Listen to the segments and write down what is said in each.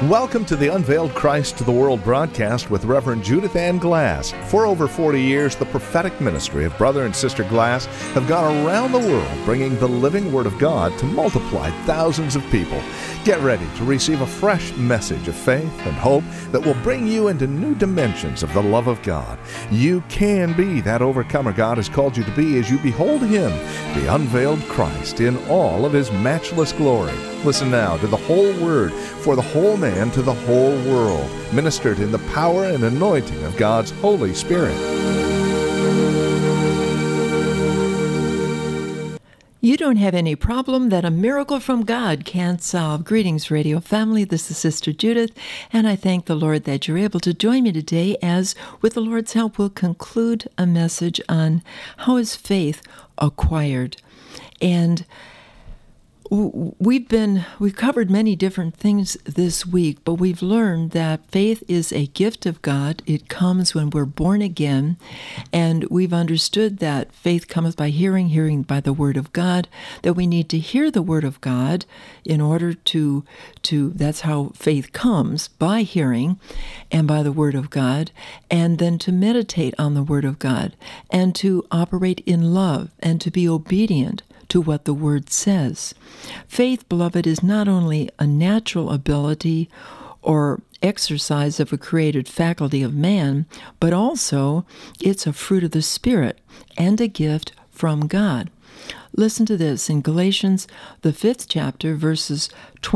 Welcome to the Unveiled Christ to the World broadcast with Reverend Judith Ann Glass. For over 40 years, the prophetic ministry of Brother and Sister Glass have gone around the world bringing the living Word of God to multiply thousands of people. Get ready to receive a fresh message of faith and hope that will bring you into new dimensions of the love of God. You can be that overcomer God has called you to be as you behold Him, the unveiled Christ, in all of His matchless glory. Listen now to the whole Word for the whole man to the whole world, ministered in the power and anointing of God's Holy Spirit. You don't have any problem that a miracle from God can't solve. Greetings, radio family. This is Sister Judith, and I thank the Lord that you're able to join me today as, with the Lord's help, we'll conclude a message on how is faith acquired. And we've covered many different things this week, but we've learned that faith is a gift of God. It comes when we're born again, and we've understood that faith cometh by hearing, hearing by the Word of God, that we need to hear the Word of God in order to that's how faith comes, by hearing and by the Word of God, and then to meditate on the Word of God, and to operate in love, and to be obedient to what the Word says. Faith, beloved, is not only a natural ability or exercise of a created faculty of man, but also it's a fruit of the Spirit and a gift from God. Listen to this in Galatians, the 5th chapter, verses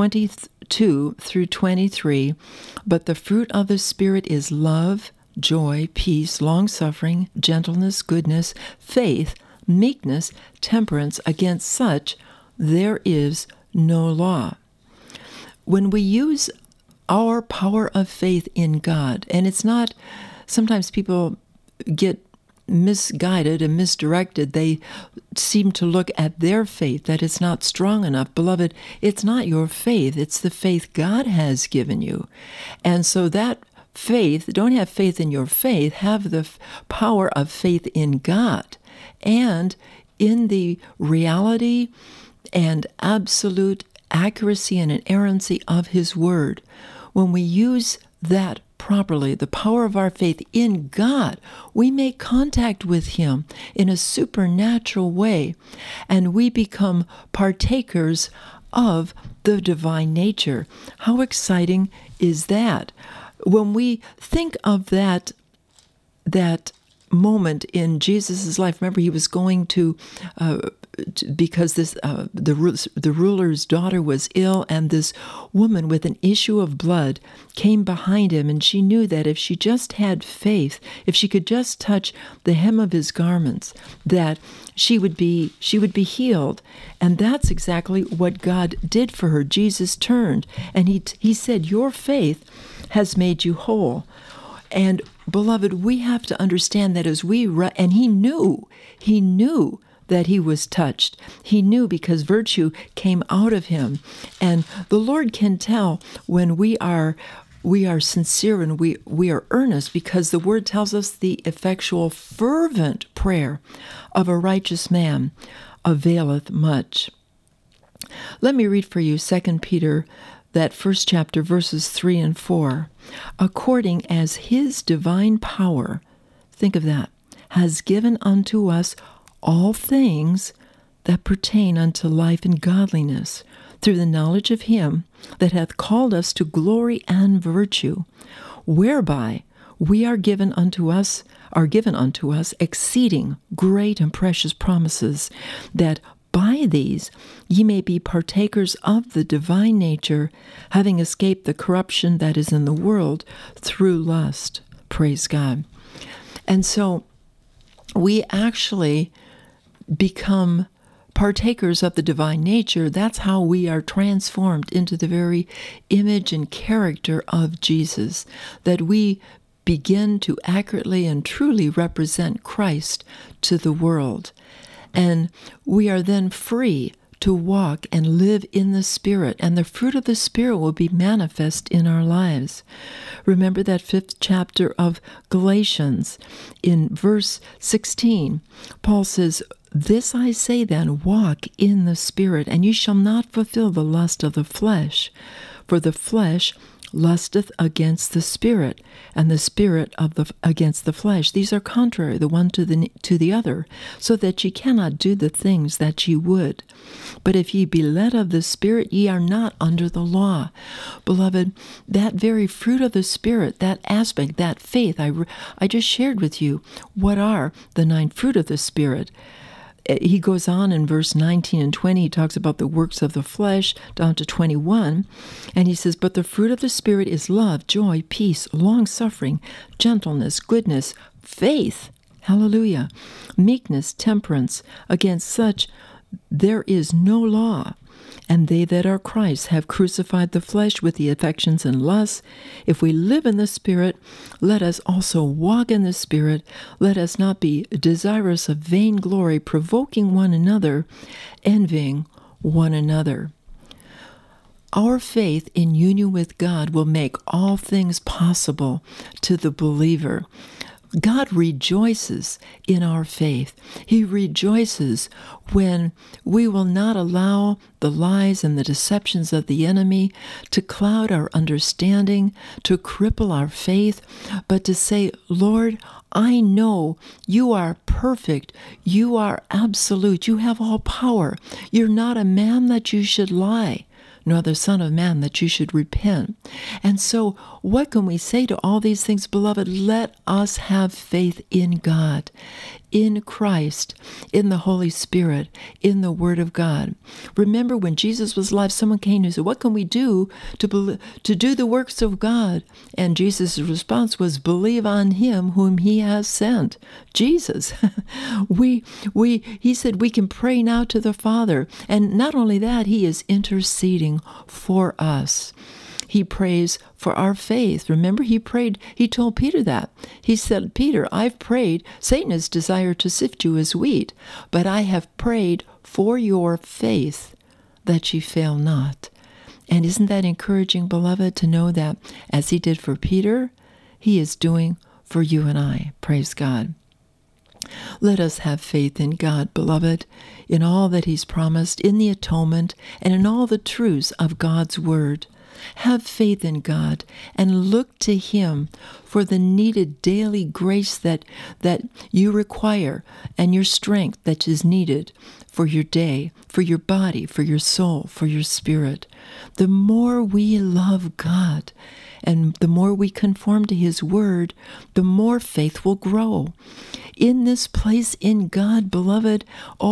22 through 23. But the fruit of the Spirit is love, joy, peace, long-suffering, gentleness, goodness, faith, meekness, temperance. Against such there is no law. When we use our power of faith in God, and it's not, sometimes people get misguided and misdirected. They seem to look at their faith, that it's not strong enough. Beloved, it's not your faith, it's the faith God has given you. And so that faith, don't have faith in your faith, have the power of faith in God and in the reality and absolute accuracy and inerrancy of His Word. When we use that properly, the power of our faith in God, we make contact with Him in a supernatural way, and we become partakers of the divine nature. How exciting is that? When we think of that moment in Jesus' life, remember He was going to because the ruler's daughter was ill, and this woman with an issue of blood came behind Him, and she knew that if she just had faith, if she could just touch the hem of His garments, that she would be healed. And that's exactly what God did for her. Jesus turned and he said, "Your faith has made you whole." And beloved, we have to understand that as and he knew that he was touched. He knew because virtue came out of him. And the Lord can tell when we are sincere and we are earnest, because the Word tells us the effectual, fervent prayer of a righteous man availeth much. Let me read for you 2 Peter, that 1st chapter, verses 3 and 4. According as His divine power, think of that, has given unto us all things that pertain unto life and godliness, through the knowledge of Him that hath called us to glory and virtue, whereby we are given unto us exceeding great and precious promises, that by these ye may be partakers of the divine nature, having escaped the corruption that is in the world through lust. Praise God. And so we actually become partakers of the divine nature. That's how we are transformed into the very image and character of Jesus, that we begin to accurately and truly represent Christ to the world. And we are then free to walk and live in the Spirit, and the fruit of the Spirit will be manifest in our lives. Remember that 5th chapter of Galatians, in verse 16, Paul says, "This I say then, walk in the Spirit, and you shall not fulfill the lust of the flesh. For the flesh lusteth against the spirit, and the spirit against the flesh. These are contrary the one to the other, so that ye cannot do the things that ye would. But if ye be led of the Spirit, ye are not under the law. Beloved, that very fruit of the Spirit, that aspect, that faith, I just shared with you what are the 9 fruit of the Spirit. He goes on in verse 19 and 20, he talks about the works of the flesh, down to 21, and he says, but the fruit of the Spirit is love, joy, peace, long-suffering, gentleness, goodness, faith, hallelujah, meekness, temperance. Against such there is no law. And they that are Christ have crucified the flesh with the affections and lusts. If we live in the Spirit, let us also walk in the Spirit. Let us not be desirous of vainglory, provoking one another, envying one another. Our faith in union with God will make all things possible to the believer. God rejoices in our faith. He rejoices when we will not allow the lies and the deceptions of the enemy to cloud our understanding, to cripple our faith, but to say, Lord, I know you are perfect. You are absolute. You have all power. You're not a man that you should lie, nor the Son of Man that you should repent. And so what can we say to all these things, beloved? Let us have faith in God, in Christ, in the Holy Spirit, in the Word of God. Remember when Jesus was alive, someone came and said, what can we do to do the works of God? And Jesus' response was, believe on him whom he has sent, Jesus. He said we can pray now to the Father. And not only that, he is interceding for us. He prays for our faith. Remember, he told Peter that. He said, Peter, I've prayed. Satan has desired to sift you as wheat, but I have prayed for your faith that ye fail not. And isn't that encouraging, beloved, to know that as he did for Peter, he is doing for you and I. Praise God. Let us have faith in God, beloved, in all that he's promised, in the atonement, and in all the truths of God's word. Have faith in God and look to him for the needed daily grace that you require and your strength that is needed for your day, for your body, for your soul, for your spirit. The more we love God and the more we conform to his word, the more faith will grow. In this place in God, beloved,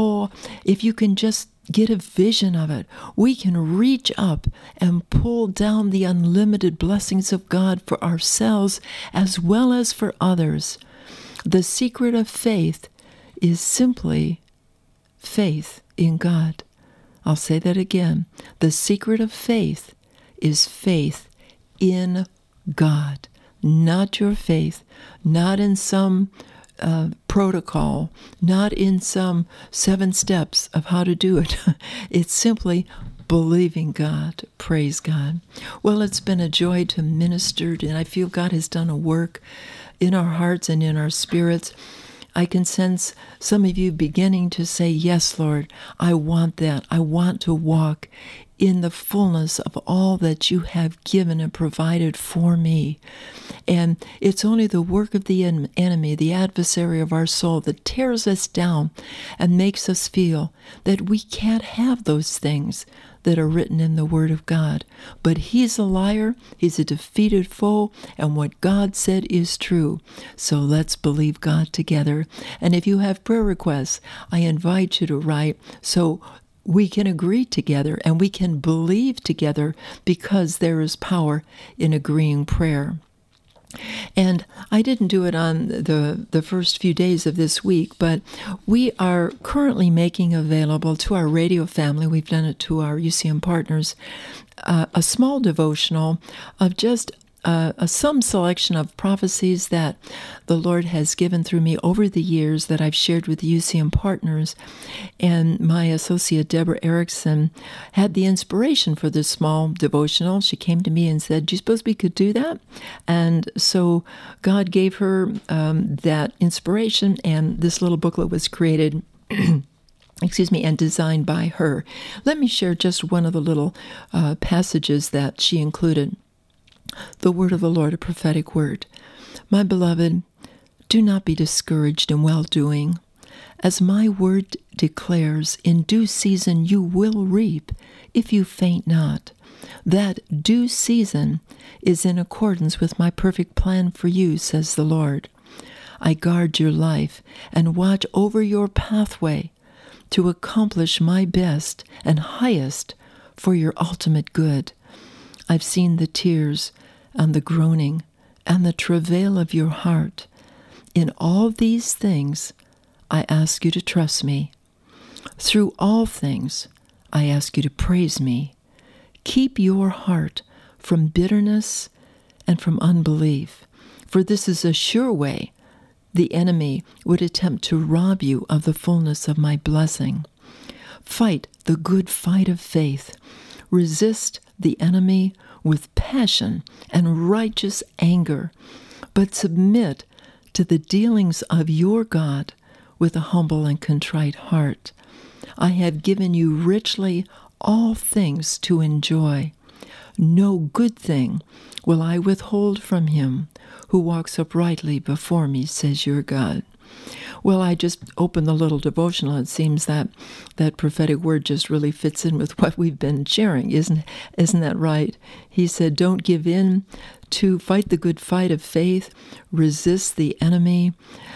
if you can just get a vision of it, we can reach up and pull down the unlimited blessings of God for ourselves as well as for others. The secret of faith is simply faith in God. I'll say that again. The secret of faith is faith in God, not your faith, not in some protocol, not in some 7 steps of how to do it. It's simply believing God. Praise God. Well, it's been a joy to minister, and I feel God has done a work in our hearts and in our spirits. I can sense some of you beginning to say, yes, Lord, I want that. I want to walk in the fullness of all that you have given and provided for me. And it's only the work of the enemy, the adversary of our soul, that tears us down and makes us feel that we can't have those things that are written in the Word of God. But he's a liar, he's a defeated foe, and what God said is true. So let's believe God together. And if you have prayer requests, I invite you to write so we can agree together and we can believe together, because there is power in agreeing prayer. And I didn't do it on the first few days of this week, but we are currently making available to our radio family, we've done it to our UCM partners, a small devotional of just some selection of prophecies that the Lord has given through me over the years that I've shared with UCM partners. And my associate, Deborah Erickson, had the inspiration for this small devotional. She came to me and said, do you suppose we could do that? And so God gave her that inspiration, and this little booklet was created and designed by her. Let me share just one of the little passages that she included. The word of the Lord, a prophetic word. My beloved, do not be discouraged in well-doing. As my word declares, in due season you will reap, if you faint not. That due season is in accordance with my perfect plan for you, says the Lord. I guard your life and watch over your pathway to accomplish my best and highest for your ultimate good. I've seen the tears and the groaning and the travail of your heart. In all these things, I ask you to trust me. Through all things, I ask you to praise me. Keep your heart from bitterness and from unbelief, for this is a sure way the enemy would attempt to rob you of the fullness of my blessing. Fight the good fight of faith. Resist the enemy with passion and righteous anger, but submit to the dealings of your God with a humble and contrite heart. I have given you richly all things to enjoy. No good thing will I withhold from him who walks uprightly before me, says your God. Well, I just opened the little devotional. It seems that that prophetic word just really fits in with what we've been sharing. Isn't that right? He said, don't give in to fight the good fight of faith. Resist the enemy.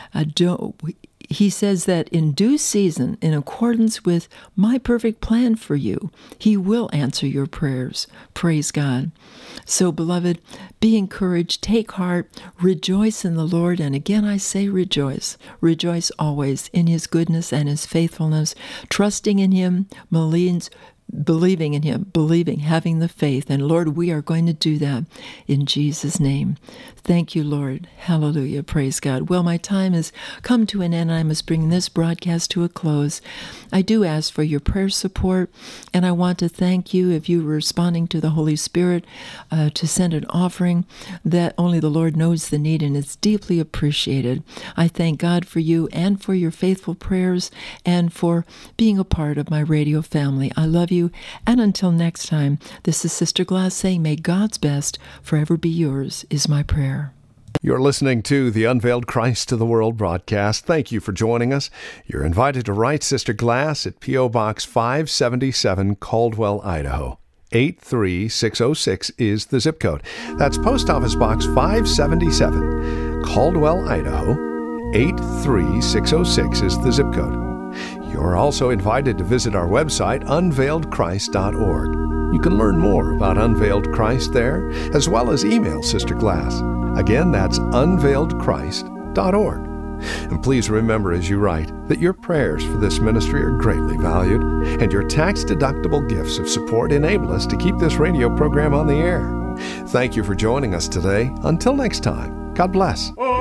He says that in due season, in accordance with my perfect plan for you, he will answer your prayers. Praise God. So, beloved, be encouraged, take heart, rejoice in the Lord. And again, I say rejoice. Rejoice always in his goodness and his faithfulness. Trusting in him means believing in him, having the faith. And Lord, we are going to do that in Jesus' name. Thank you, Lord. Hallelujah. Praise God. Well, my time has come to an end. I must bring this broadcast to a close. I do ask for your prayer support, and I want to thank you if you were responding to the Holy Spirit to send an offering that only the Lord knows the need, and it's deeply appreciated. I thank God for you and for your faithful prayers and for being a part of my radio family. I love you. And until next time, this is Sister Glass saying, may God's best forever be yours, is my prayer. You're listening to the Unveiled Christ to the World broadcast. Thank you for joining us. You're invited to write Sister Glass at P.O. Box 577, Caldwell, Idaho. 83606 is the zip code. That's Post Office Box 577, Caldwell, Idaho. 83606 is the zip code. You're also invited to visit our website, unveiledchrist.org. You can learn more about Unveiled Christ there, as well as email Sister Glass. Again, that's unveiledchrist.org. And please remember as you write that your prayers for this ministry are greatly valued, and your tax-deductible gifts of support enable us to keep this radio program on the air. Thank you for joining us today. Until next time, God bless.